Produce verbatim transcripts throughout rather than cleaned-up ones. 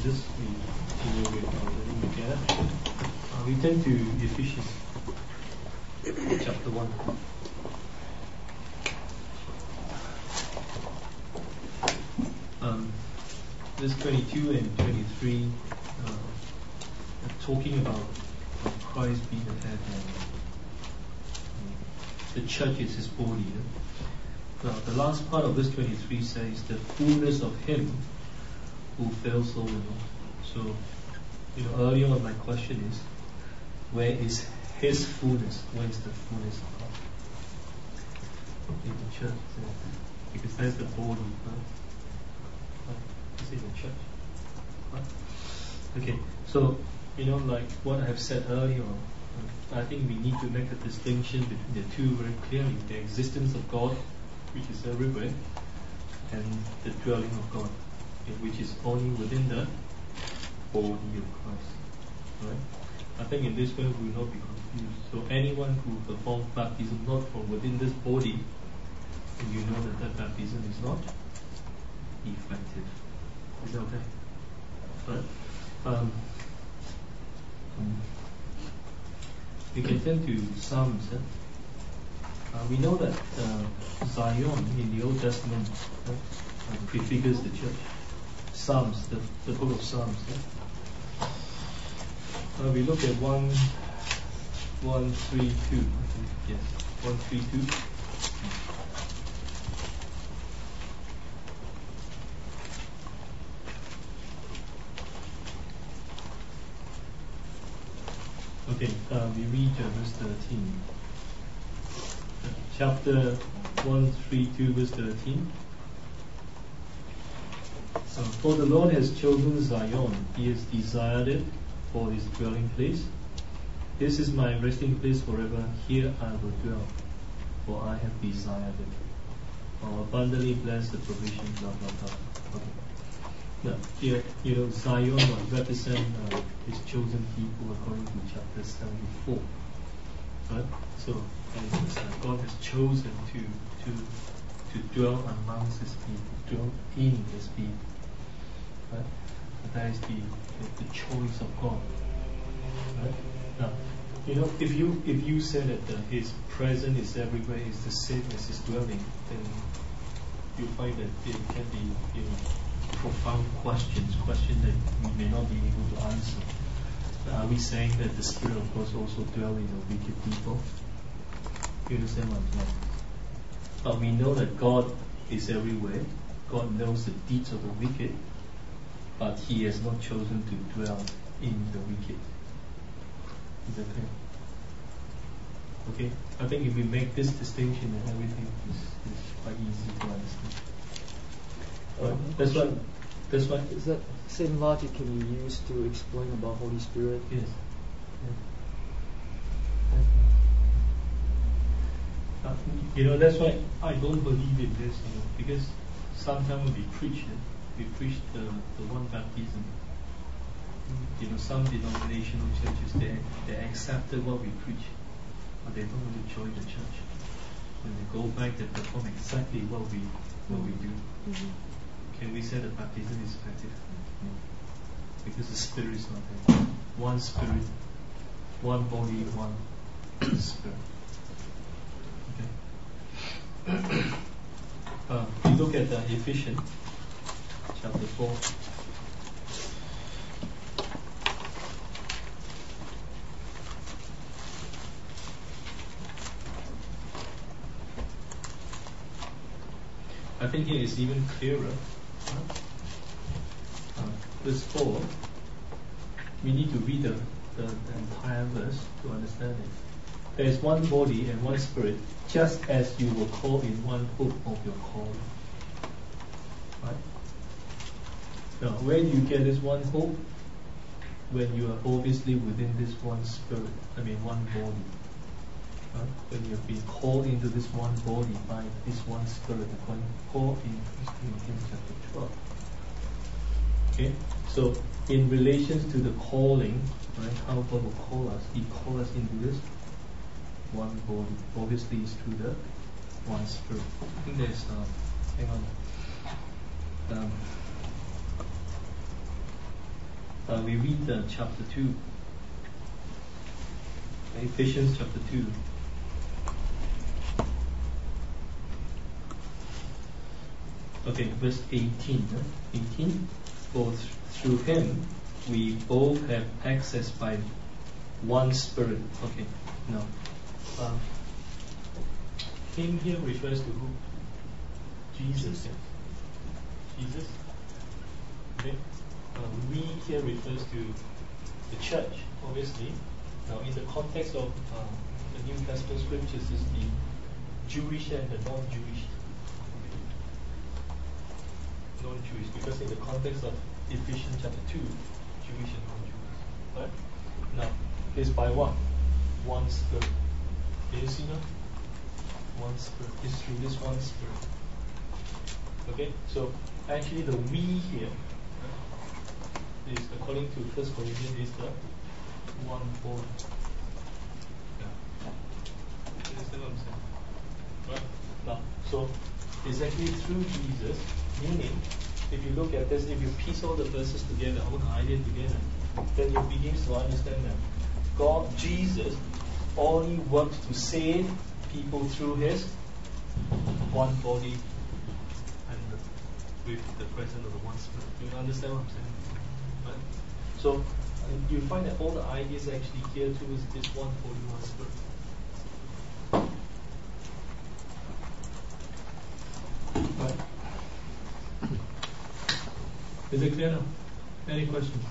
Jesus, we continue with our learning together. Uh, we turn to Ephesians chapter one. Um, verse twenty-two and twenty-three uh, are talking about Christ being the head and the church is his body. Yeah? Now, the last part of verse twenty-three says the fullness of him who fills all in all. So, you know, earlier on my question is, where is his fullness? Where is the fullness of God? In the church, yeah. Because that's the body, right? It's in the church. Right? Okay, so, you know, like what I have said earlier on, I think we need to make a distinction between the two very clearly. The existence of God, which is everywhere, and the dwelling of God, which is only within the body of Christ. Right? I think in this way we will not be confused. So anyone who performs baptism not from within this body, and you know that that baptism is not effective. Is that okay? Right? Um, we can turn to Psalms. Eh? Uh, we know that uh, Zion in the Old Testament uh, uh, prefigures the church. Psalms, the, the book of Psalms. Eh? Uh, we look at one, one, three, two. Yes, one, three, two. Okay, uh, we read uh, verse thirteen. Uh, chapter one, three, two, verse thirteen. Uh, For the Lord has chosen Zion, He has desired it for His dwelling place. This is my resting place forever, here I will dwell, for I have desired it. I'll abundantly bless the provision, blah, blah, blah. Okay. Now, here, you know, Zion will represent uh, His chosen people according to chapter seventy-four. Right? So, and, uh, God has chosen to, to, to dwell amongst His people, dwell in His people. Right? That is the, the, the choice of God. Right? Now, you know, if you if you say that uh, His presence is everywhere, is the same as His dwelling, then you find that it can be, you know, profound questions, questions that we may not be able to answer. Are we saying that the Spirit of God also dwells in the wicked people? You understand what I'm saying? But we know that God is everywhere. God knows the deeds of the wicked, but He has not chosen to dwell in the wicked. Is that clear? Okay? I think if we make this distinction, then everything is, is quite easy to understand. Um, that's what. That's what. Is that same logic can be used to explain about Holy Spirit? Yes. Yeah. Uh, you know, that's why I don't believe in this, you know, because sometimes we preach it, we preach the, the one baptism. You know, some denominational churches, they they accepted what we preach, but they don't want to join the church. When they go back, they perform exactly what we what we do. Mm-hmm. Can we say that baptism is effective? No. Because the Spirit is not there. One Spirit, one body, one Spirit. Okay. uh, we look at uh, Ephesians chapter four. I think here is even clearer. Uh, verse four, we need to read the, the, the entire verse to understand it. There is one body and one Spirit, just as you were called in one hope of your calling. Right? Now, where do you get this one hope? When you are obviously within this one Spirit, I mean one body. Right? When you have been called into this one body by this one Spirit, according to Paul in First Corinthians chapter twelve. Okay, so in relation to the calling, right, how God will call us, He called us into this one body. Obviously, it's through the one Spirit. I think there's, uh, hang on. Um, Uh, we read uh, chapter two. Ephesians chapter two. Okay, verse eighteen. Huh? eighteen. For th- through him we both have access by one Spirit. Okay, now. Uh, him here refers to who? Jesus. Jesus. Okay. Uh, we here refers to the church, obviously. Now, in the context of uh, the New Testament scriptures, is the Jewish and the non-Jewish. Non-Jewish, because in the context of Ephesians chapter two, Jewish and non-Jewish. Right? Now, it's by what? One Spirit. Can you see now? One Spirit. It's through this one Spirit. Okay? So, actually, the we here right, is, according to First Corinthians, is the one body. Yeah. You understand what I'm saying? Right? Now, so, it's actually through Jesus, meaning, if you look at this, if you piece all the verses together, all the ideas together, then you begin to understand that God, Jesus, only works to save people through his one body and the, with the presence of the one Spirit. Do you understand what I'm saying? Right? So uh, you find that all the ideas actually geared towards this one body, one Spirit. Right? Is it clear now? Any questions?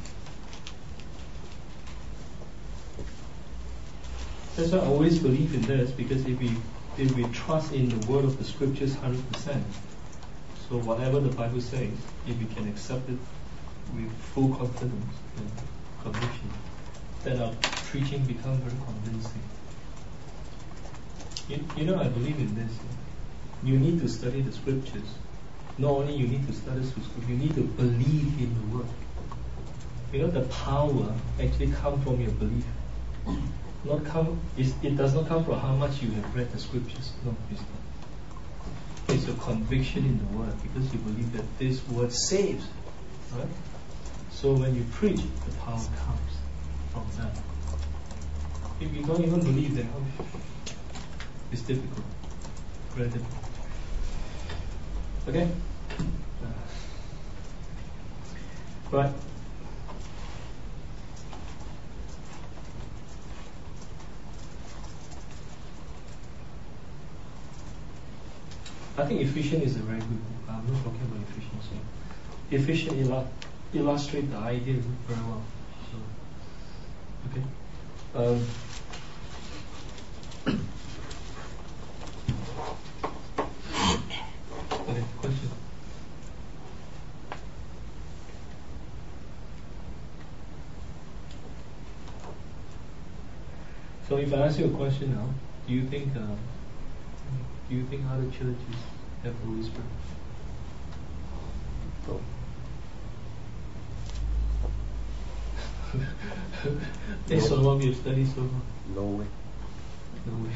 That's why I always believe in this, because if we if we trust in the word of the scriptures one hundred percent, so whatever the Bible says, if we can accept it with full confidence and conviction, then our preaching becomes very convincing. You, you know, I believe in this. You need to study the scriptures. Not only you need to study the scriptures, you need to believe in the word. You know, the power actually comes from your belief. Not come. It does not come from how much you have read the scriptures. No, it's not. It's your conviction in the word, because you believe that this word saves, right? So when you preach, the power comes from that. If you don't even believe that, oh, it's difficult, very difficult. Okay, uh, right. I think Ephesians is a very good book. I'm not talking about Ephesians here. Ephesians illu- illustrate the idea very well. So, okay. Um, okay, question. So if I ask you a question now, do you think uh, do you think other churches have the Holy Spirit? No. Based on what we have studied so far? No way. No way.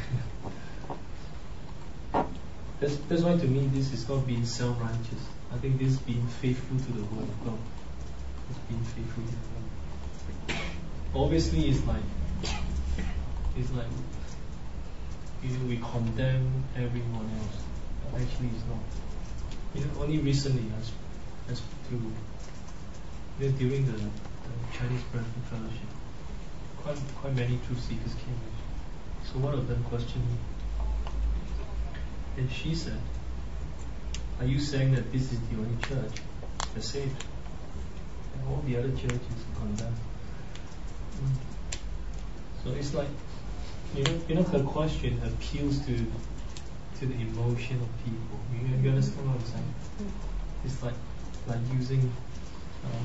That's, that's why to me this is not being self-righteous. I think this is being faithful to the word of God. It's being faithful to the word. Obviously it's like it's like you know, we condemn everyone else. But actually it's not. You know, only recently as as to you know, during the, the Chinese Brethren Fellowship, quite quite many truth seekers came in. So one of them questioned me. And she said, are you saying that this is the only church that's saved? And all the other churches are condemned. Mm. So it's like, you know, you know, her question appeals to to the emotion of people. You, you understand what I'm saying? It's like like using uh,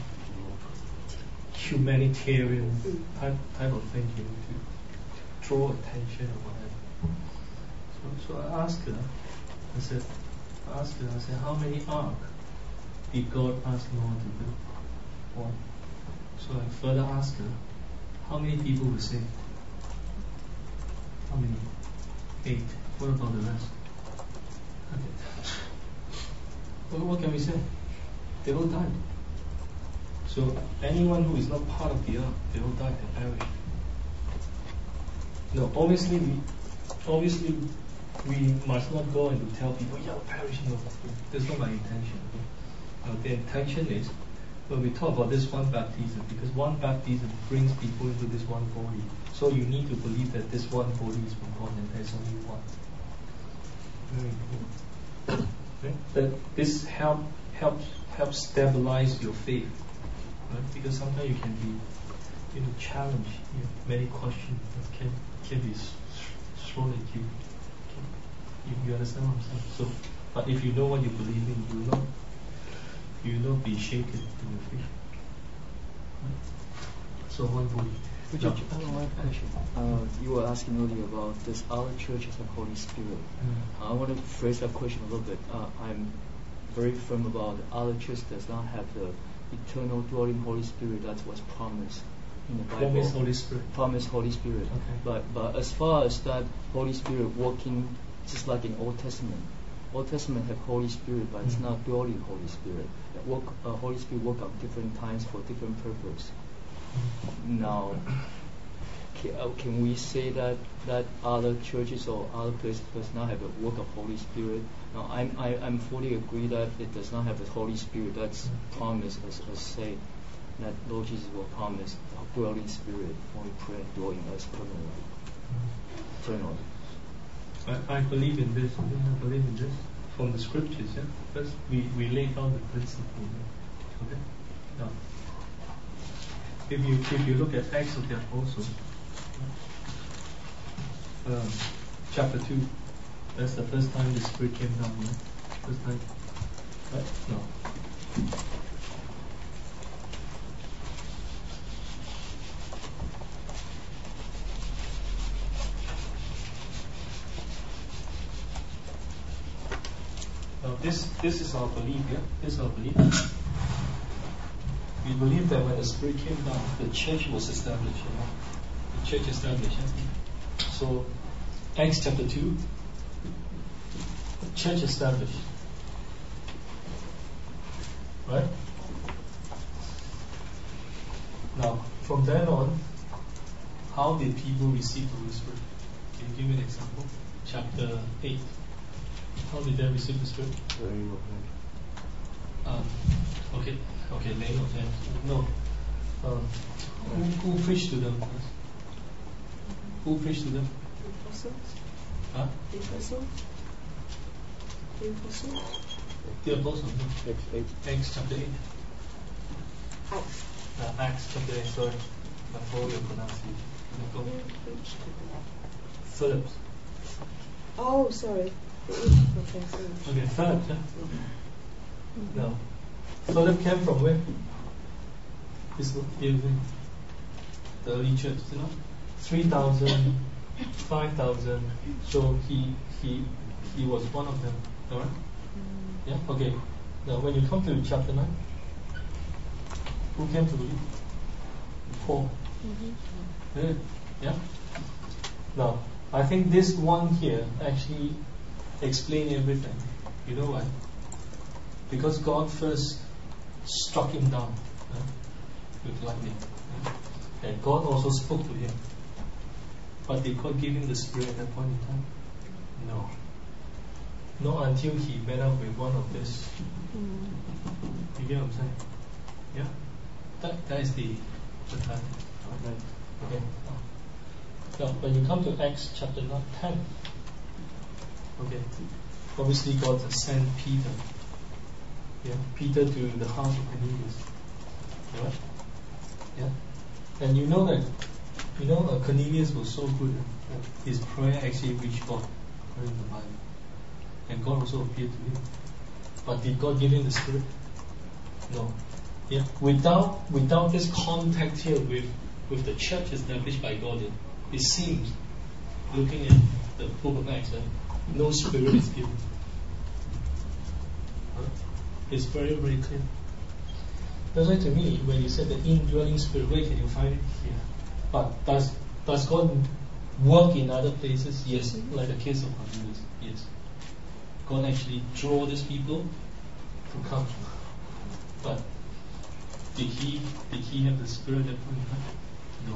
humanitarian type type of thinking to draw attention or whatever. So, so I asked her. I said, I asked her. I said, how many ark did God ask Noah to build? One. So I further asked her, how many people were saved? How many? Eight. What about the rest? Well, what can we say? They all died. So anyone who is not part of the ark, they will die, they perish. No, obviously we, obviously we must not go and to tell people, yeah, perish. No, that's not my intention. No, the intention is when we talk about this one baptism, because one baptism brings people into this one body. So you need to believe that this one body is from God and there's only one. Very important. Okay? That this help helps helps stabilize your faith, right? Because sometimes you can be, you know, challenged. You know, many questions that can can be thrown at you. Okay? You, you understand what I'm saying? So, but if you know what you believe in, you will not you will not be shaken in your faith. Right? So one body. Which no. I have one question. Uh, you were asking earlier about this other churches of Holy Spirit. Mm. Uh, I want to phrase that question a little bit. Uh, I'm very firm about other churches does not have the eternal dwelling Holy Spirit that was promised in the Bible. Promise Holy Spirit. Promise Holy Spirit. Okay. But but as far as that Holy Spirit working, just like in Old Testament, Old Testament have Holy Spirit, but it's mm. not dwelling Holy Spirit. That work, uh, Holy Spirit work at different times for different purpose. Now, can, uh, can we say that that other churches or other places does not have a work of Holy Spirit? Now, I'm I, I'm fully agree that it does not have the Holy Spirit that's promised, as, as say that Lord Jesus will promise the dwelling Spirit when we pray and dwelling us permanently, eternally. I, I believe in this. I believe in this from the scriptures. Yeah, first we we lay down the principle. Okay, now. If you if you look at Acts of the Apostles, um, chapter two, that's the first time the Spirit came down. Right? First time, right? No. Now this this is our belief. Yeah, this is our belief. We believe that when the Spirit came down, the church was established. You know? The church established. Yeah? So, Acts chapter two, the church established. Right? Now, from then on, how did people receive the Holy Spirit? Can you give me an example? Chapter eight. How did they receive the Spirit? Um, okay. Okay, name of them. No. Um, who, who preached to them? Who preached to them? The apostles. Huh? The apostles. The apostles. The apostles. Acts eight. Acts chapter eight. Acts. Uh, Acts chapter eight. Sorry, I forgot your pronunciation. Who preached to them? Philip. Oh, sorry. Okay, sorry. Okay, Philip. Yeah? Mm-hmm. No. Philip came from where? This the early church, you know, three thousand, five thousand. So he he he was one of them. All right? Mm. Yeah. Okay. Now, when you come to chapter nine, who came to believe? Paul. Mm-hmm. Yeah. Yeah. Now, I think this one here actually explains everything. You know why? Because God first struck him down right, with lightning. Right? And God also spoke to him. But did God give him the Spirit at that point in time? No. Not until he met up with one of this. Mm. You get what I'm saying? Yeah? That, that is the, the time. Right. Okay. Now, when you come to Acts chapter ten, okay, obviously God sent Peter. Yeah, Peter to the house of Cornelius. Right? Yeah. And you know that, you know, uh, Cornelius was so good that his prayer actually reached God, according to the Bible. And God also appeared to him. But did God give him the Spirit? No. Yeah. Without without this contact here with, with the church established by God, it, it seems, looking at the book of Acts, that no Spirit is given. Huh? It's very, very clear. That's why to me, when you said the indwelling Spirit, where can you find it? Here. But does does God work in other places? Yes, like the case of Cornelius. Yes. God actually draw these people to come. But Did he did he have the Spirit at point in time? No.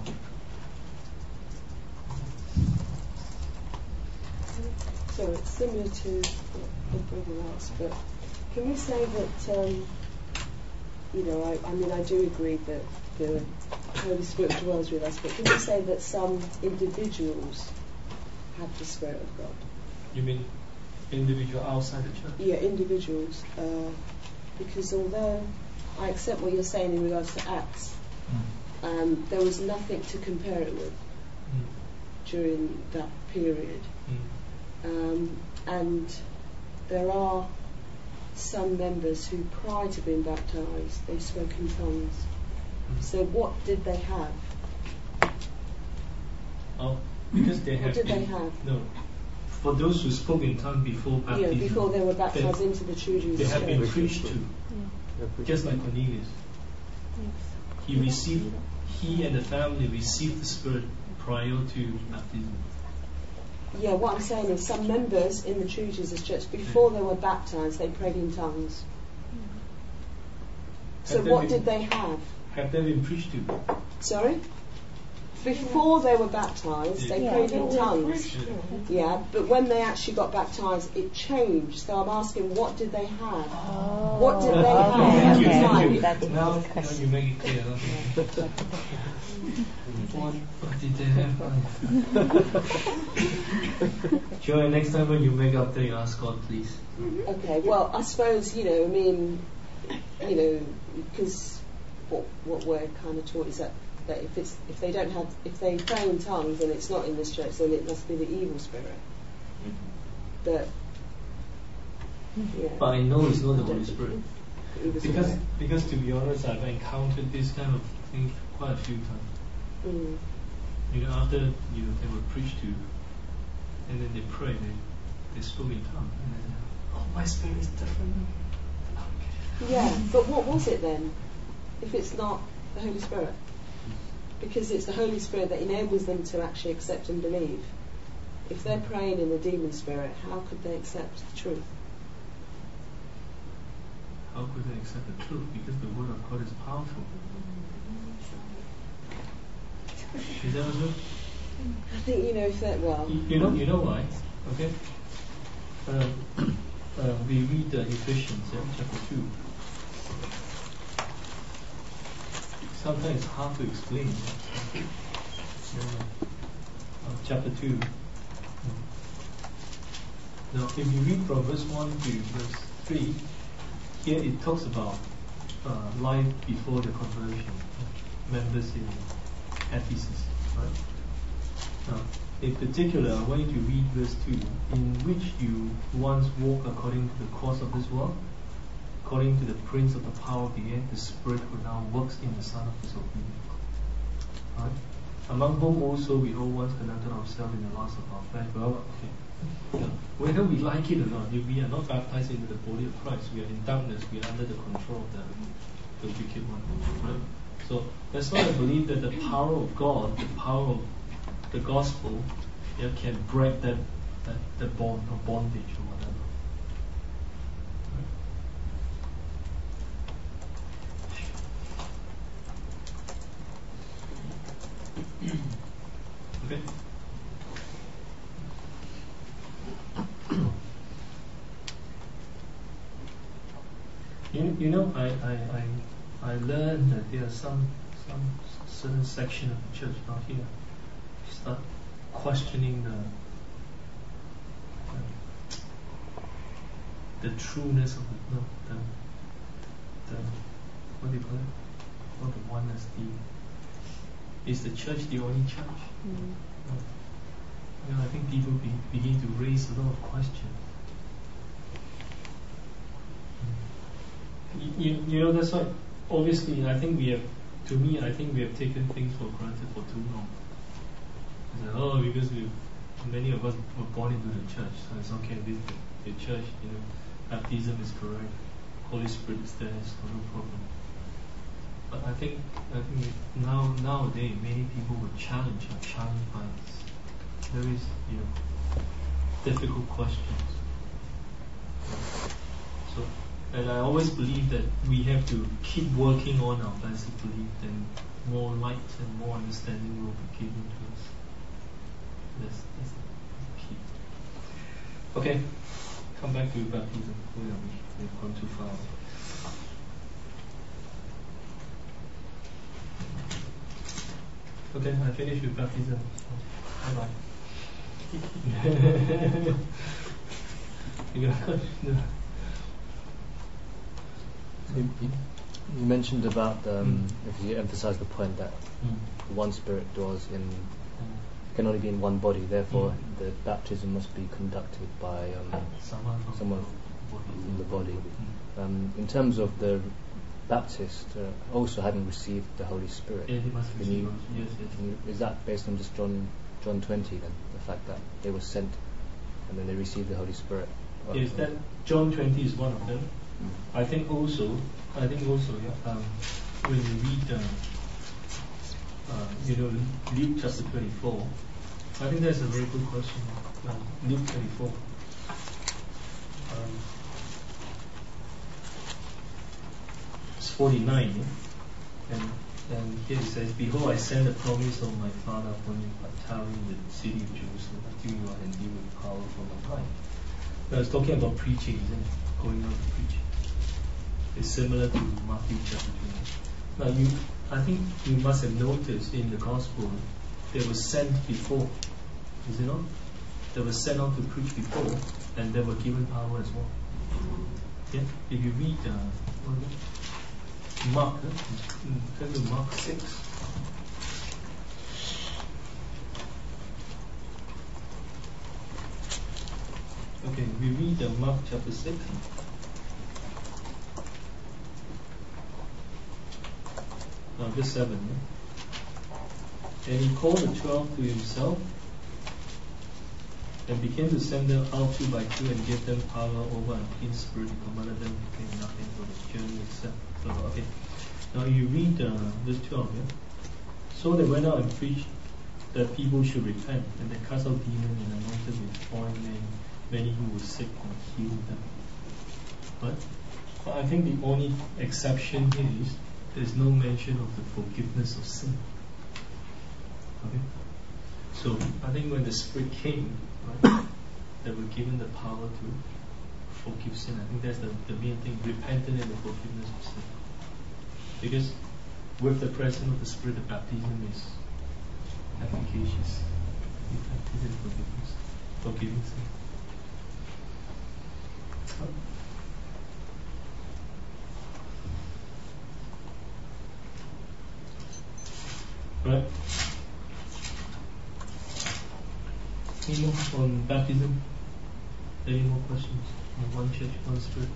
So it's similar to what the brother asked, but can we say that, um, you know, I, I mean, I do agree that the Holy Spirit dwells with us, but can we say that some individuals have the Spirit of God? You mean individual outside the church? Yeah, individuals. Uh, because although I accept what you're saying in regards to Acts, Mm. um, there was nothing to compare it with Mm. during that period. Mm. Um, and there are some members who, prior to being baptized, they spoke in tongues. Mm. So what did they have? Oh, because they have What did been, they have? No. For those who spoke in tongue before You know, baptism, before they were baptized they, into the true Jewish they have been church. preached to, just like Cornelius. He received, he and the family received the Spirit prior to baptism. Yeah, what I'm saying is some members in the true Jesus church, before they were baptized, they prayed in tongues. So Have they what been- did they have? Have they been preached to? Sorry? Before they were baptized, they Yeah. prayed Yeah, in they were tongues. preached to. Yeah, but when they actually got baptized, it changed. So I'm asking, what did they have? Oh, What did they okay, have at Thank you, the thank time? you. That's a Now, good now question. you make it clear. What, what did they have? Sure, next time when you make up there, you ask God, please. Okay, well, I suppose, you know, I mean, you know, because what, what we're kind of taught is that, that if it's if they don't have, if they pray in tongues and it's not in this church, then it must be the evil spirit. But, yeah. But I know it's not the I Holy don't- Spirit. Evil Because, spirit. because to be honest, I've encountered this kind of thing quite a few times. Mm. You know, after you know, they were preached to, and then they pray, they, they spoke in tongues, and then, oh, my spirit is different. Yeah, but what was it then, if it's not the Holy Spirit? Because it's the Holy Spirit that enables them to actually accept and believe. If they're praying in the demon spirit, how could they accept the truth? How could they accept the truth? Because the Word of God is powerful. Is that what? I think, you know, if that, well, You, you know, you know why? Okay. Um, uh, we read uh, Ephesians uh, chapter two. Sometimes it's hard to explain. Uh, uh, chapter two. Now, if you read from verse one to verse three, here it talks about uh, life before the conversion, members in Ephesus, right? Now, in particular, I want you to read verse two, in which you once walked according to the course of this world, according to the prince of the power of the air, the spirit who now works in the son of disobedience. Right? Among whom also we all once conducted ourselves in the lust of our flesh. Well, okay. Yeah. Whether we like it or not, if we are not baptized into the body of Christ, we are in darkness, we are under the control of the, the wicked one. Right? So that's why I believe that the power of God, the power of the gospel, yeah, can break that, that, that bond or bondage or whatever. Okay. You, you know, I, I, I, I learned that there are some some certain section of the church out here start questioning the the, the trueness of the no, the the what do you call it? Not the oneness. The is the church the only church? Mm. No. You know, I think people be, begin to raise a lot of questions. You, you, you know, that's why, obviously, I think we have, to me, I think we have taken things for granted for too long. It's like, oh, because we, many of us were born into the church, so it's okay, this the, the church, you know, baptism is correct, Holy Spirit is there, so no problem. But I think, I think now, nowadays, many people will challenge, are challenged by this very, you know, difficult questions. So, And I always believe that we have to keep working on our blessed belief, then more light and more understanding will be given to us. That's, that's the key. Okay, come back to baptism. We have we've gone too far. Okay, I finished with baptism. Bye bye. You got no. You, you, you mentioned about um, mm. if you emphasize the point that mm. one spirit dwells in mm. can only be in one body. Therefore, mm. the baptism must be conducted by um, someone, someone in the body. Mm. Um, in terms of the Baptist uh, also having received the Holy Spirit, yeah, he must can receive you, yes, yes. Can you, is that based on just John John twenty then, the fact that they were sent and then they received the Holy Spirit? Yes, that John twenty is one of them. Mm. I think also, I think also, yeah, um, when you read, uh, uh, you know, Luke chapter twenty-four, I think that's a very good question. Um, Luke twenty-four. Um, it's forty-nine, yeah? and and here it says, "Behold, I send the promise of my Father upon you, but tarry in the city of Jerusalem until you are endued with power from on high." Now it's talking about preaching, isn't it? Going out to preach. It's similar to Matthew chapter twenty. Now you, I think you must have noticed in the gospel they were sent before, is it not? They were sent out to preach before, and they were given power as well. Yeah. If you read uh, what is it? Mark, huh? Turn to Mark six. Okay, we read uh, Mark chapter six. Uh, verse seven. Yeah? And he called the twelve to himself and began to send them out two by two and gave them power over unclean spirit. He commanded them to take nothing for the journey except. So, okay. Now you read uh, verse twelve. Yeah? So they went out and preached that people should repent, and they cast out demons and anointed with foreign men many who were sick and healed them. But, but I think the only exception here is there's no mention of the forgiveness of sin. Okay? So I think when the Spirit came, right, they were given the power to forgive sin. I think that's the, the main thing, repentance and the forgiveness of sin. Because with the presence of the Spirit, the baptism is efficacious. Baptism and forgiveness. Forgiving sin. Right. Any more on baptism? Any more questions on one church, one spirit?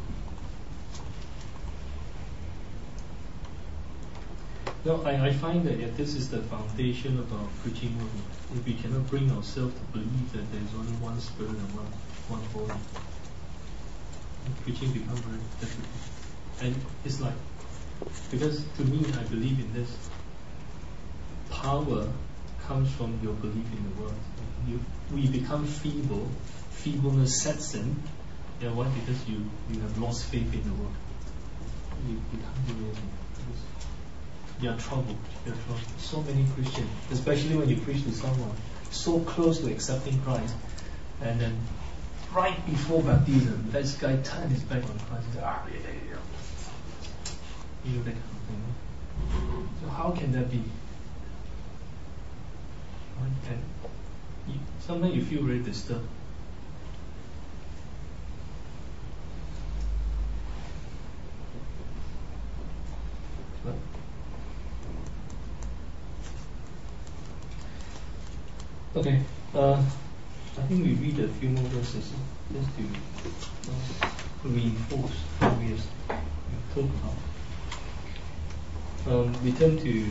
No, I, I find that yeah, this is the foundation of our preaching movement. If we cannot bring ourselves to believe that there is only one spirit and one one body, preaching becomes very difficult. And it's like, because to me, I believe in this. Power comes from your belief in the word. You, we become feeble. Feebleness sets in. Yeah, why? Because you, you have lost faith in the word. You, you can't do anything. You're troubled. You're troubled. So many Christians, especially when you preach to someone so close to accepting Christ, and then right before baptism, this guy turned his back on Christ. He said, ah, yeah, yeah, yeah. You know that kind of thing. So how can that be? And you, sometimes you feel very disturbed. But okay, uh, I think we read a few more verses just to uh, reinforce what we have talked about. Um, we turn to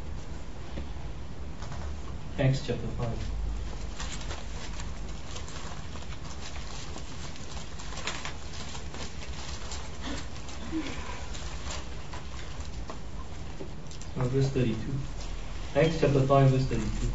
Acts chapter five. Uh, verse thirty-two. Acts chapter five, verse thirty-two.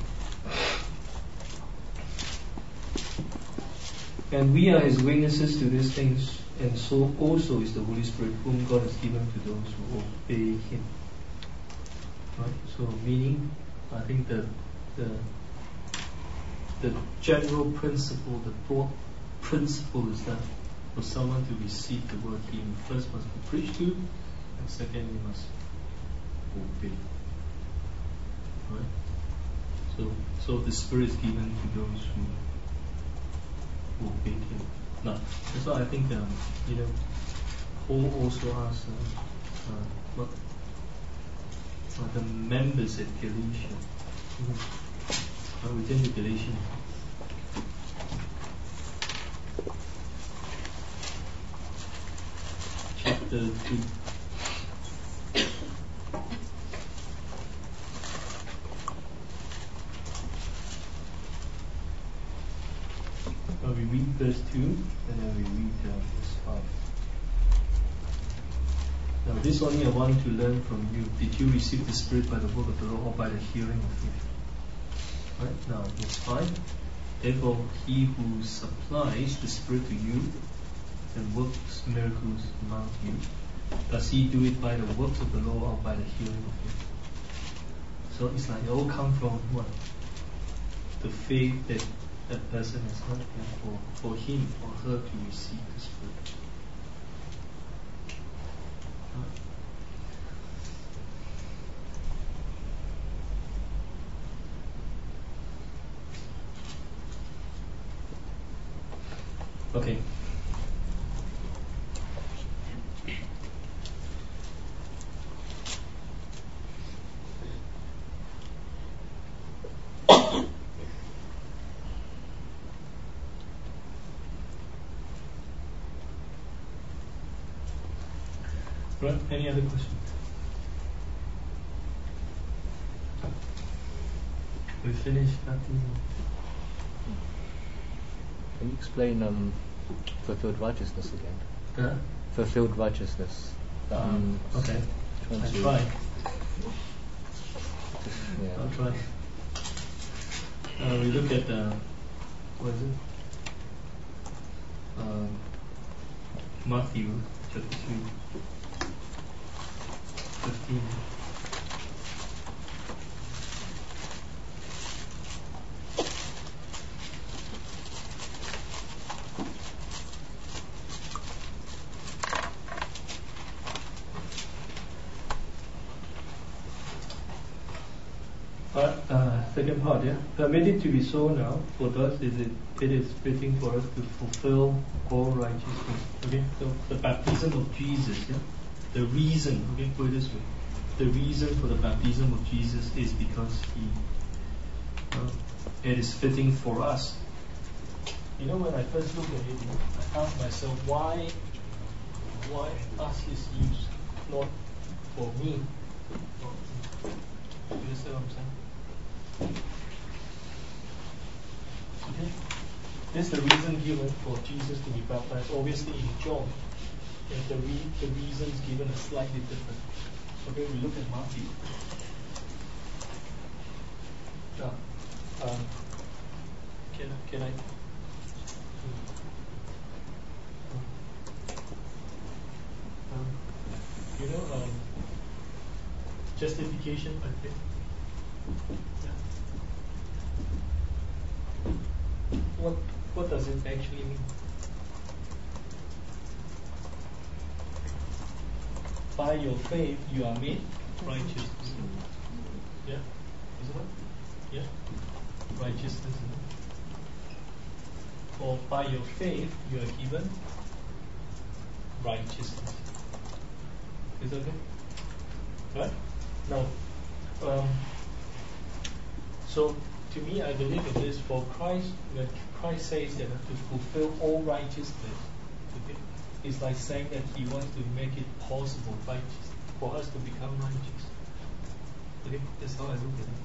And we are his witnesses to these things. And so also is the Holy Spirit, whom God has given to those who obey Him. Right? So meaning, I think the the the general principle, the thought principle is that for someone to receive the word, he first must be preached to, and second he must obey. Right? So so the Spirit is given to those who obey Him. Now, that's why I think um, you know, Paul also asked uh, uh, what uh, the members at Galatia. Mm-hmm. Uh, we turn to Galatians. Chapter two. Uh, we read verse two and then we read uh, verse five. Now, this only I want to learn from you. Did you receive the Spirit by the word of the Lord or by the hearing of faith? Right? Now, verse five. Therefore, he who supplies the Spirit to you and works miracles among you, does he do it by the works of the law or by the hearing of faith? So it's like it all comes from what? The faith that that person has had for, for him or her to receive the Spirit. Okay. Right, any other questions? We finished baptism. Can you explain um, fulfilled righteousness again? Huh? Fulfilled righteousness. Um, okay. I'll to try. Yeah. I'll try. Uh, we look at uh, what is it? Um, Matthew chapter two, fifteen. But uh, second part, yeah. Permit it to be so now, for thus is it, it is fitting for us to fulfill all righteousness. Okay, so the baptism of Jesus, yeah. The reason, okay, put it this way, the reason for the baptism of Jesus is because he, uh, it is fitting for us. You know, when I first looked at it, you know, I asked myself, why, why us is used, not for me. You understand what I'm saying? Okay. This is the reason given for Jesus to be baptized. Obviously, in John, and the re- the reasons given are slightly different. Okay, we look at Matthew. Now, um, can can I? Um, you know, um, justification, I think. Yeah. What what does it actually mean? By your faith you are made righteous. Yeah? Isn't it? Yeah? Righteousness, isn't it? Or by your faith you are given righteousness. Is that okay? Right? Now, um, so to me, I believe in this. For Christ, when Christ says that to fulfill all righteousness, okay, it's like saying that He wants to make it possible, righteous, for us to become righteous. Okay, that's how I look at it.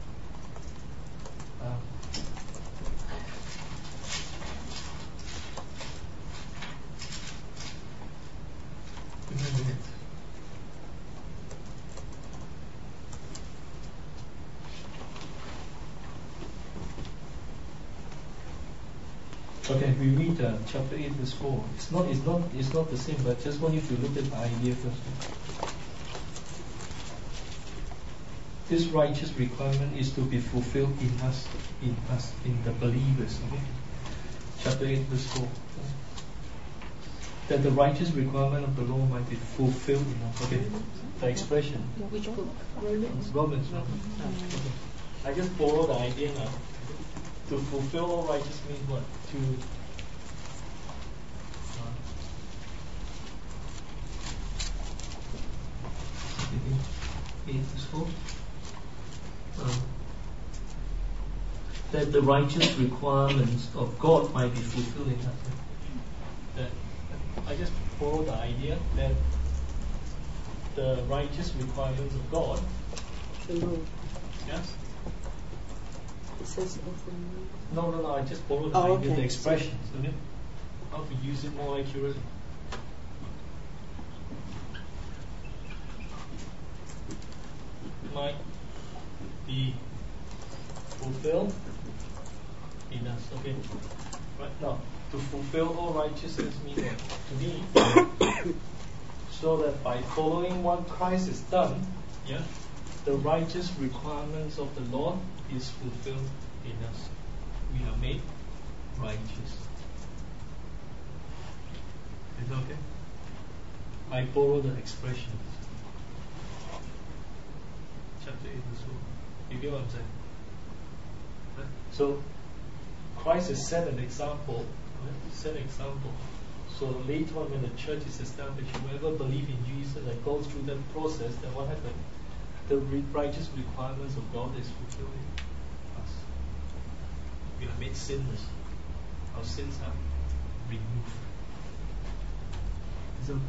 Um, give me a minute. Okay, we read uh, chapter eight, verse four. It's not, it's not, it's not the same, but just want you to look at the idea first. This righteous requirement is to be fulfilled in us, in us, in the believers. Okay, chapter eight, verse four. That the righteous requirement of the law might be fulfilled in us. Okay, the expression. Which book? Romans. Romans. Romans. Okay. I just borrow the idea now. To fulfill all righteous means what? To uh, eight verse four. Um, that the righteous requirements of God might be fulfilled in us. That I just borrow the idea that the righteous requirements of God. The law. Yes. It says of the No, no, no. I just borrowed the Oh, idea, okay. the expressions, okay? How to use it more accurately. Might be fulfilled in us, okay? Right now, to fulfill all righteousness means what? To me, so that by following what Christ has done, yeah, the righteous requirements of the Lord is fulfilled in us. We are made righteous. Is that okay? I borrow the expressions. Chapter eight verse one. You get what I'm saying? Right? So Christ has set an example. Right? Set an example. So later on when the church is established, whoever believes in Jesus and goes through that process, then what happens? The righteous requirements of God is fulfilled in us. We are made sinless. Our sins are removed. So,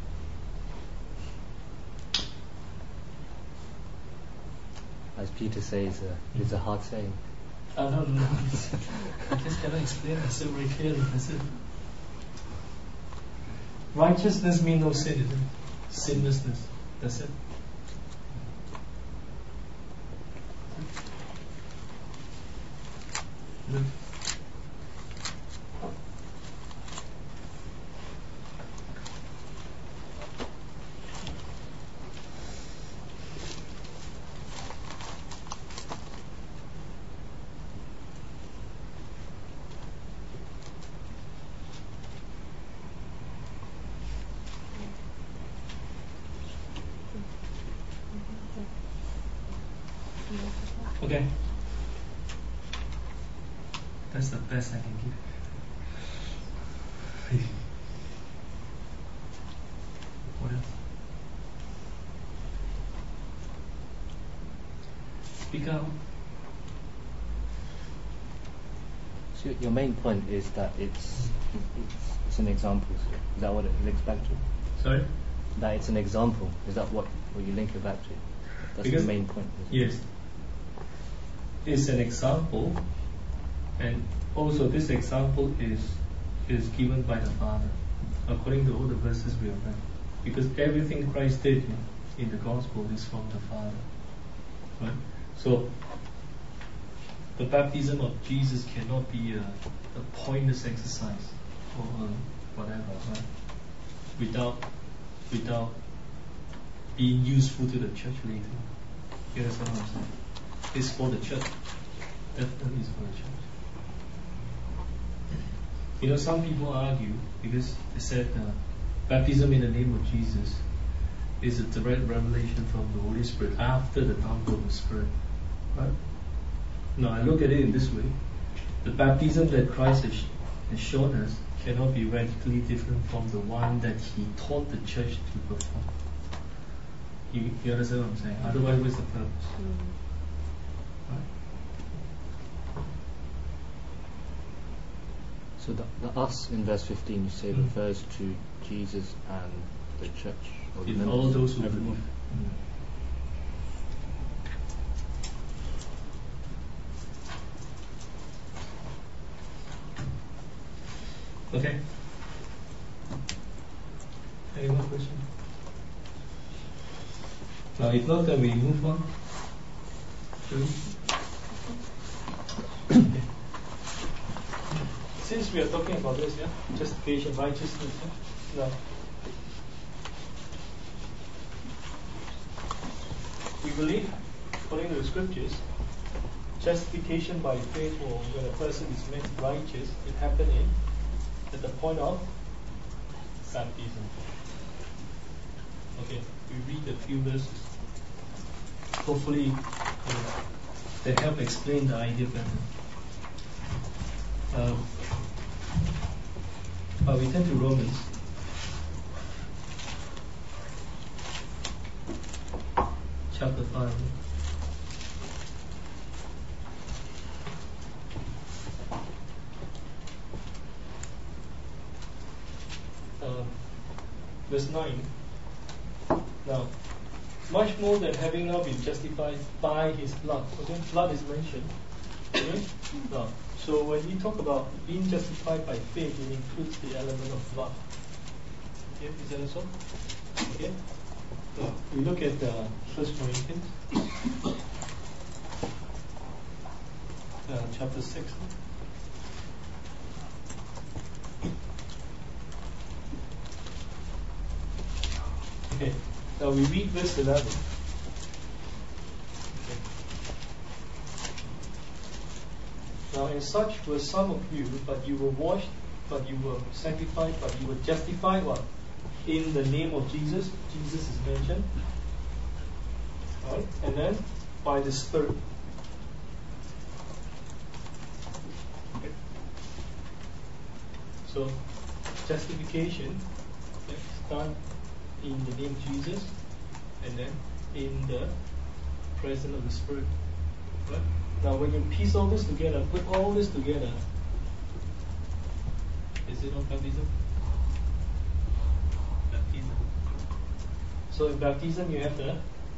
as Peter says, uh, it's a hard saying. uh, no, no, no. I just cannot explain it so very clearly. That's it. Righteousness means no sin, isn't it? Sinlessness. That's it. No. Okay. That's the best I can give. What else? Speak out. So your main point is that it's it's, it's an example. So is that what it links back to? Sorry? That it's an example. Is that what, what you link it back to? That's Because- the main point. Isn't it? Yes. It's an example, and also this example is is given by the Father, according to all the verses we have read. Because everything Christ did in, in the gospel is from the Father. Right? So the baptism of Jesus cannot be a, a pointless exercise or uh, whatever, right? Without without being useful to the church later. You understand what I'm saying? It's for the church. Definitely is for the church. You know, some people argue because they said uh, baptism in the name of Jesus is a direct revelation from the Holy Spirit after the downpour of the Spirit. Right? Now, I look at it in this way. The baptism that Christ has, has shown us cannot be radically different from the one that He taught the church to perform. You, you understand what I'm saying? Otherwise, what's the purpose? Mm. Right? So the, the us in verse fifteen you say Mm. refers to Jesus and the church. Or the In members, all those who everyone. believe. Mm. Okay. Any more questions? Now, if not, then we move on. Shall we? Okay. Since Since we are talking about this, yeah, justification, righteousness, yeah, now we believe, according to the scriptures, justification by faith, or when a person is made righteous, it happened in at the point of baptism. Okay, we read a few verses. Hopefully, you know, they help explain the idea better. Um, uh, we turn to Romans. Chapter five. Uh, verse nine. Now, much more than having now been justified by his blood. Okay, blood is mentioned. Okay? Now, so when we talk about being justified by faith, it includes the element of blood. Okay, is that so? Okay. Now, we look at uh, First Corinthians, uh, chapter six. Okay. Now we read verse eleven. Okay. Now, as such were some of you, but you were washed, but you were sanctified, but you were justified. What? In the name of Jesus. Jesus is mentioned. Right? And then by the Spirit. Okay. So justification is done in the name of Jesus, and then in the presence of the Spirit. Right? Now, when you piece all this together, put all this together, is it not baptism? Baptism. So in baptism, you have the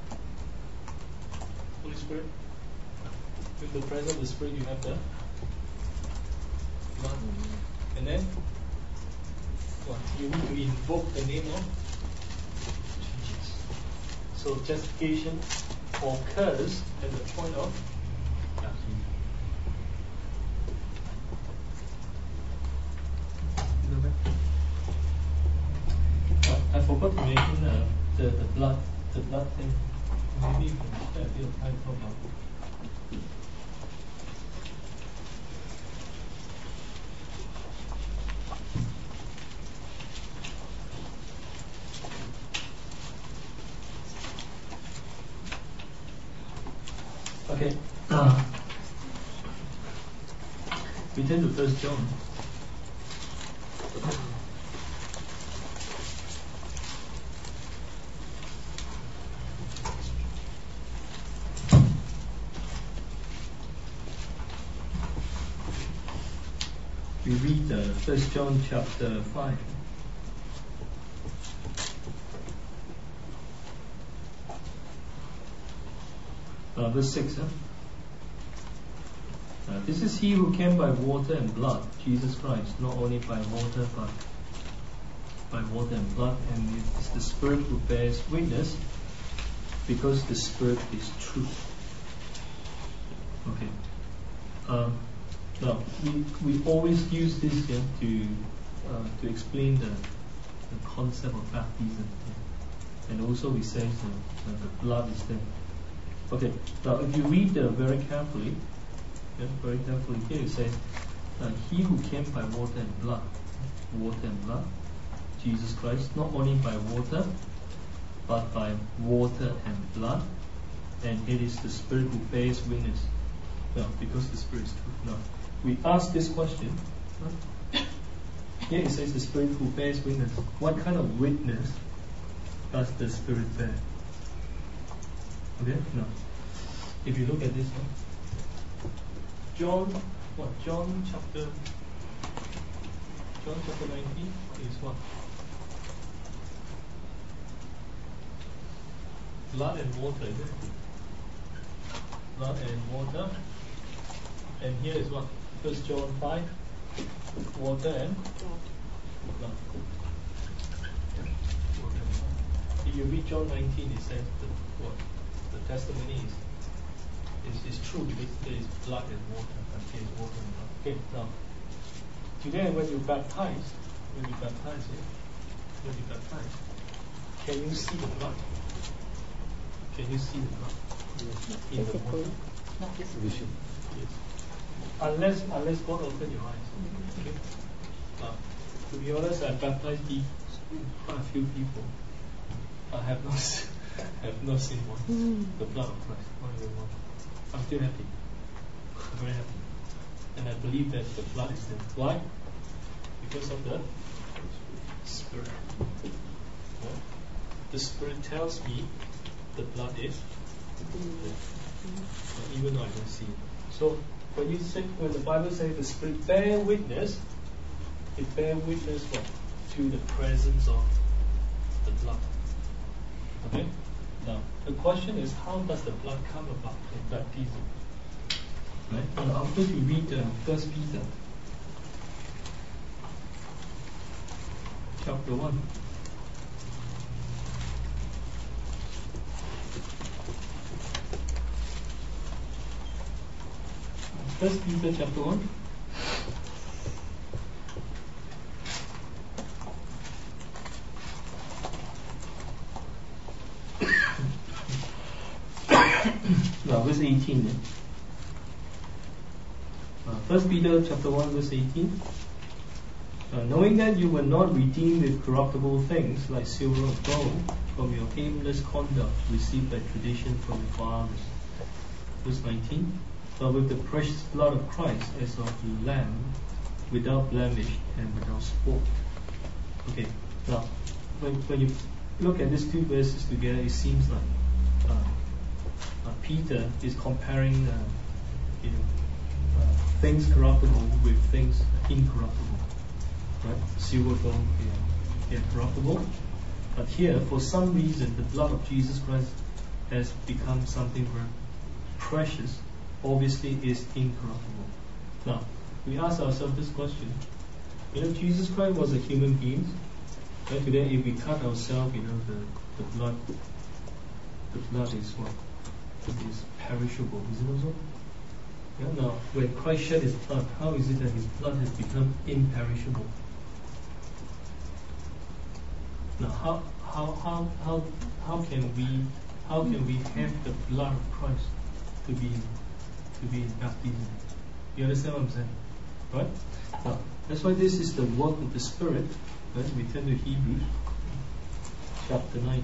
Holy Spirit. With the presence of the Spirit, you have the blood. And then, what? You need to invoke the name of Jesus. So justification occurs at the point of baptism. I forgot to mention uh, the, the blood the blood thing. Maybe you can spare a bit of time to talk about it. Okay. Uh, we turn to First John. We read uh, First John chapter five. Uh, verse six. Huh? Uh, this is he who came by water and blood, Jesus Christ, not only by water but by water and blood, and it is the Spirit who bears witness, because the Spirit is truth. Okay. Um, now we we always use this here to uh, to explain the, the concept of baptism, yeah? And also we say the, the blood is there. Okay. Now if you read uh, very carefully. Yeah, very carefully here it says, uh, he who came by water and blood, water and blood, Jesus Christ, not only by water, but by water and blood, and it is the Spirit who bears witness. Now, because the Spirit is truth. Now, we ask this question. Huh? Here it says the Spirit who bears witness. What kind of witness does the Spirit bear? Okay? Now, if you look at this one, John, what? John chapter, John chapter nineteen is what? Blood and water, is it? Blood and water. And here is what? First John five, water and blood. If you read John nineteen, it says that what? The testimony is Is, is true because there is blood and water, and there is water and blood. Okay, now today when you baptize, when you baptize, yeah, when you baptize, can you see the blood? Can you see the blood? In the water? Not physically. Yes. Unless, unless God open your eyes. Okay. Now, to be honest, I baptized quite a few people. I have not, have not seen one. Mm. The blood of Christ, not even one. I'm still happy. I'm very happy. And I believe that the blood is there. Why? Because of the Spirit. Yeah? The Spirit tells me the blood is there. But even though I don't see it. So when you say, when the Bible says the Spirit bear witness, it bear witness what? To the presence of the blood. Okay? Now the question is, how does the blood come about in baptism? Right? Now after you read uh, First Peter chapter one. First Peter chapter one. Now, verse eighteen. Uh, First Peter chapter one, verse eighteen. Uh, knowing that you were not redeemed with corruptible things like silver or gold from your aimless conduct received by tradition from your fathers. Verse nineteen. But with the precious blood of Christ as of the Lamb, without blemish and without spot. Okay, now when, when you look at these two verses together, it seems like uh, uh, Peter is comparing uh, you know, uh, things corruptible with things incorruptible. Right? Silver, gold, yeah, incorruptible. But here, for some reason, the blood of Jesus Christ has become something very precious. Obviously is incorruptible. Now, we ask ourselves this question. You know, Jesus Christ was a human being. Right? Today, if we cut ourselves, you know, the, the blood, the blood is what? It is perishable, is it also? Yeah, now, when Christ shed his blood, how is it that his blood has become imperishable? Now, how how how how how can we how can we have the blood of Christ to be to be in baptism? You understand what I'm saying? Right? Now, that's why this is the work of the Spirit. Right? We turn to Hebrews chapter nine.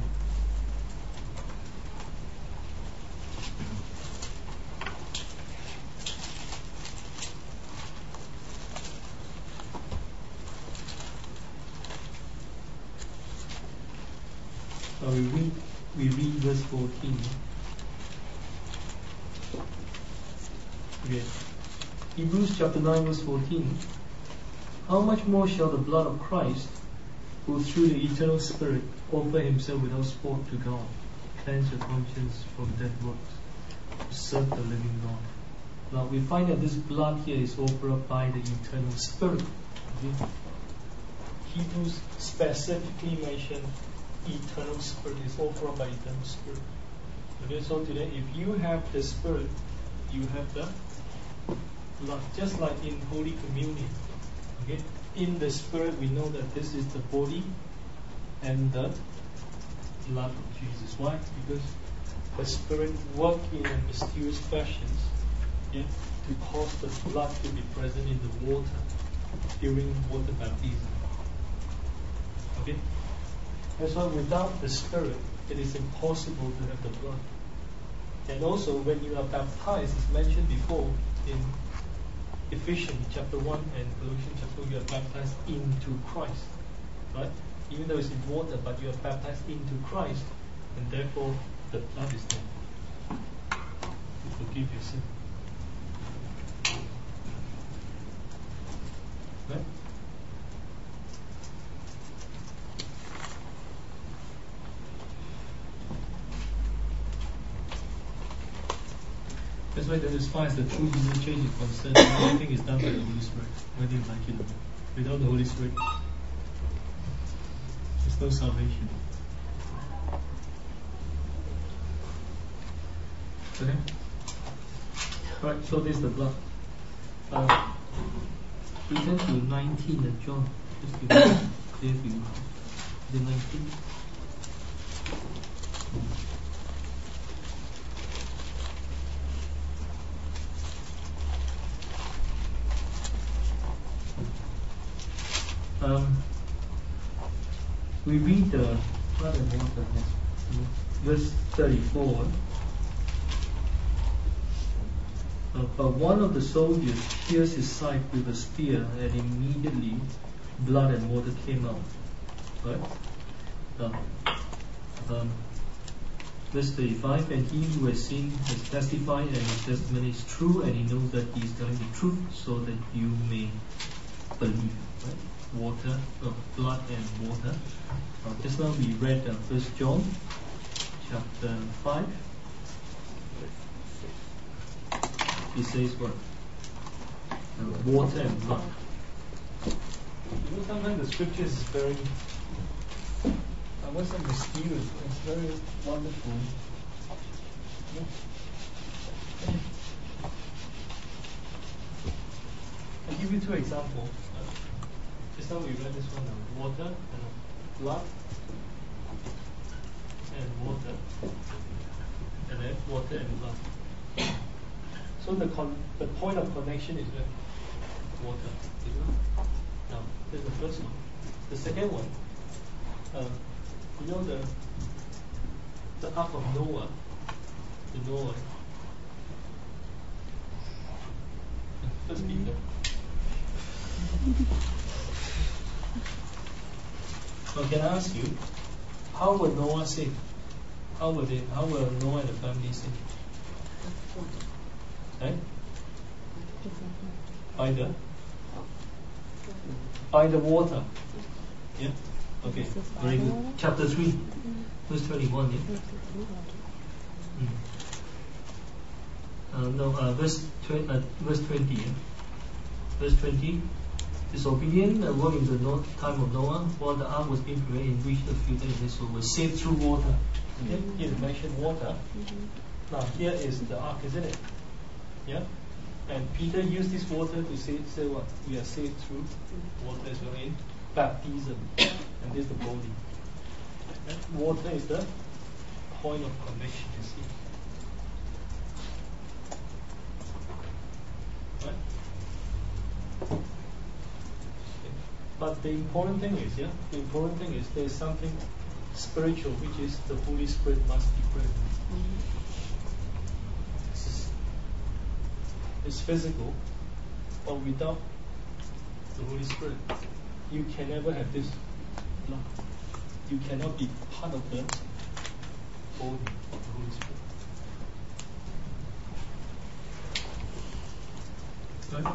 Now we read we read verse fourteen. Okay. Hebrews chapter nine verse fourteen. How much more shall the blood of Christ, who through the eternal Spirit offer himself without spot to God, cleanse your conscience from dead works, to serve the living God? Now we find that this blood here is offered up by the eternal Spirit. Okay? Hebrews specifically mention eternal Spirit is offered up by eternal Spirit. Okay, so today if you have the Spirit, you have the blood, just like in Holy Communion. Okay, in the Spirit we know that this is the body and the blood of Jesus. Why? Because the Spirit works in a mysterious fashions, yeah, to cause the blood to be present in the water during water baptism. Okay, that's why without the Spirit it is impossible to have the blood. And also when you are baptized, as mentioned before in Ephesians chapter one and Colossians chapter two, you are baptized into Christ. Right? Even though it's in water, but you are baptized into Christ, and therefore the blood is there to forgive your sin. Right? That's why that as far as the true Jesus church is concerned, everything is done by the Holy Spirit, whether you like it or not. Without the Holy Spirit, there's no salvation. Okay? Right, so this is the blood. Uh, We turn to nineteen and John, just to make it clear for you. The nineteen. Um, we read the blood and water, verse thirty-four. Uh, but one of the soldiers pierced his side with a spear, and immediately blood and water came out. Right? Um, um, verse thirty-five, and he who has seen has testified, and his testimony is true, and he knows that he is telling the truth, so that you may believe. Right? Water, uh, blood and water. Uh, just now we read uh, First John, chapter five. It says what? Uh, water and blood. You know, sometimes the scripture is very, I won't say mysterious, but it's very wonderful. Yeah. I'll give you two examples. Uh, just now we read this one, uh, water and uh, blood and water, and then water and blood. So the con the point of connection is where? Water. Now, this is the first one. The second one, uh, you know the the Ark of Noah, the Noah. First Peter. Now, can I ask you, how were Noah saved? How were they? How were Noah and the family saved? Eh? By the by the water. Yeah. Okay. Very good. Chapter three, verse twenty-one. Yeah. Mm. Uh, no. Uh, verse tw- uh, verse twenty. Yeah? Verse twenty. Disobedient uh, were in the no- time of Noah, while the ark was being prepared, in which the future Israel was saved through water. Okay? Here it mentioned water. Mm-hmm. Now here is the ark, isn't it? Yeah. And Peter used this water to say, say what? We are saved through water as well in baptism. And this is the body. And water is the point of connection, you see. Right? Okay. But the important thing is, yeah, the important thing is there is something spiritual, which is the Holy Spirit must be present. Mm-hmm. It's physical, but without the Holy Spirit, you can never have this love. You cannot be part of the body of the Holy Spirit. Right?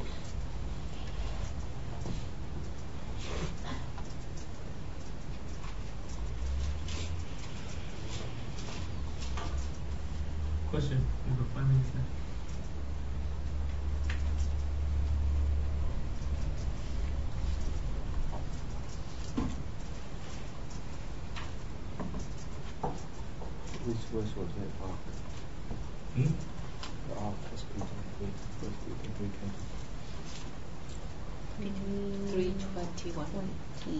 Question? We've got five minutes left. Which verse was it? Ark. Hmm? The Ark, First Peter, First Peter three twenty. Three twenty-one.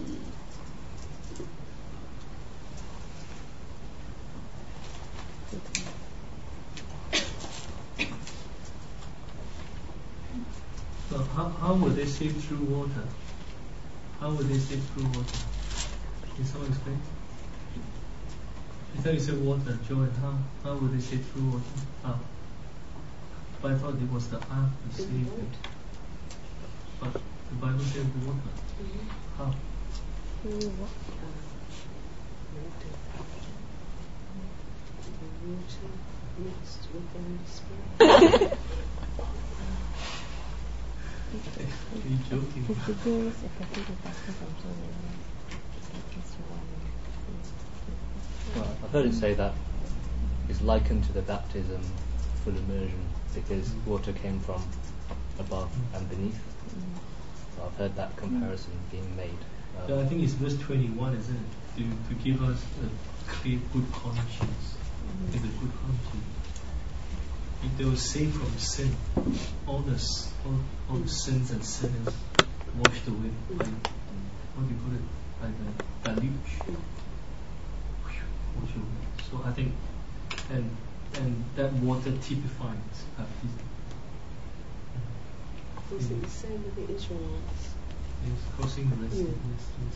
So how how were they saved through water? How were they saved through water? Can someone explain? I thought you said water, Joel. How how were they saved through water? How? But I thought it was the ark that saved them. But the Bible says the water. Mm-hmm. How? Through what? The water mixed with the Holy Spirit. Are you joking? Well, I've heard it say that it's likened to the baptism, full immersion, because water came from above and beneath. So I've heard that comparison being made. Um, So I think it's verse twenty-one, isn't it? To, to give us a clear, good conscience. Mm-hmm. It's a good conscience. they were saved from sin. All the s- all, all the sins and sinners washed away by, what do you call it? By the deluge. Washed away. So I think, and and that water typifies baptism. Was it the same with the Israelites? It's crossing the Red Sea. Yeah. Yes, yes.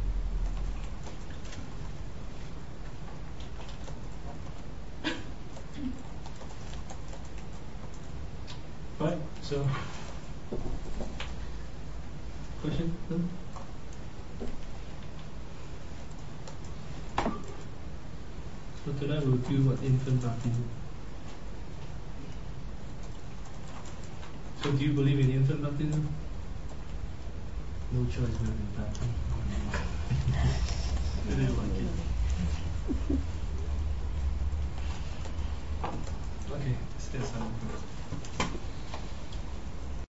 Right, so question? No? So tonight we'll do what infant baptism. So do you believe in infant baptism? No choice but in baptism. I really like it. Okay, stay aside.